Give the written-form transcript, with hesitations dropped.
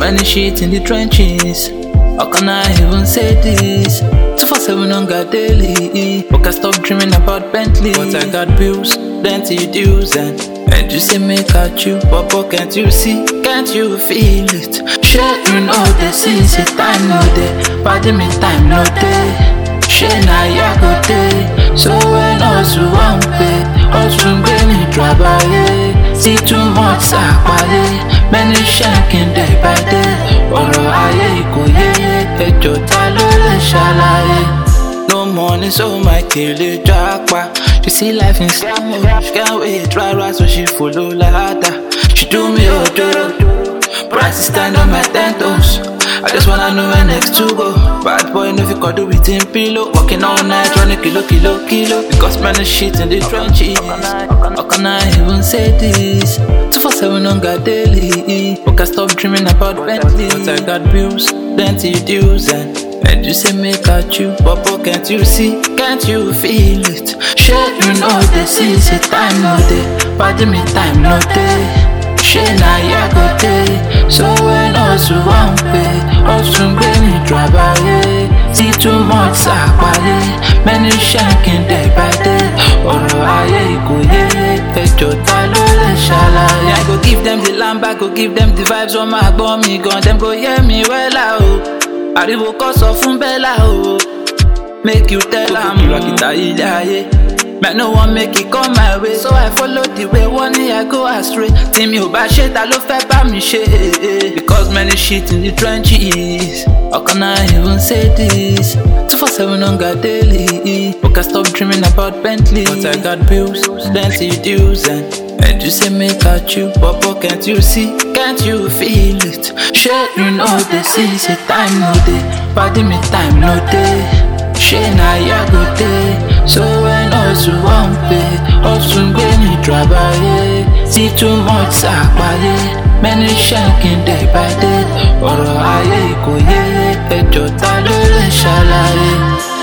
many shit in the trenches. How can I even say this? 247 on God daily. But I stop dreaming about Bentley. But I got bills, plenty dues, and you say make out you, Papa, can't you see? Can't you feel it? Sure, you know this is it, time no day. Pardon me, time no day. Sure, now ya go day. So when us who won't pay, us from me trabaye. See too much sakwale, many shanking day by day. Oro aye iko ye, ejo ta lo le shalaye. No money, so my kele jackpot. She see life in slow mo. She can't wait, rara, so she follow ladder. She do me ojoro, prices stand on my 10 toes. I just wanna know where next to go. Bad boy, no you do it in pillow. Walking all night, running kilo. Because man is shit in the trenches. How can I even say this? 247 on God daily. But I stop dreaming about Bentley. But I got bills, plenty dues, and you say make out you, Papa, can't you see? Can't you feel it? Sure, you know this is it, time no day. Pardon me, time no day. Sure, now ya go day. So when us who won't pay, us from me trabaye. See too much sakwale, many shanking day by day. Oro aye iko ye, ejo ta lo le shalaye. I go give them the lamb, I go give them the vibes on my bomb me gun. Them go hear me well out. Ariwo kọ sọ fún Bella o, make you tell am ìwàkìtà ilé ayé. Man no wan make it come my way, so I follow the way. One day I go astray. Tí mi ò bá ṣe ta ló fẹ́ bá mi ṣe. Because many shit in the trenches. How can I even say this? 247 on God daily. But I stop dreaming about Bentley. But I got bills, plenty dues, and you say make out you, Papa, can't you see? Can't you feel it? Sure, you know this is it, time no day. Pardon me, time no day. Sure, now ya go day. So when us who won't pay, us from me trabaye. See too much sakwale, many shanking day by day. Oro aye iko ye, ejo ta lo le shalaye.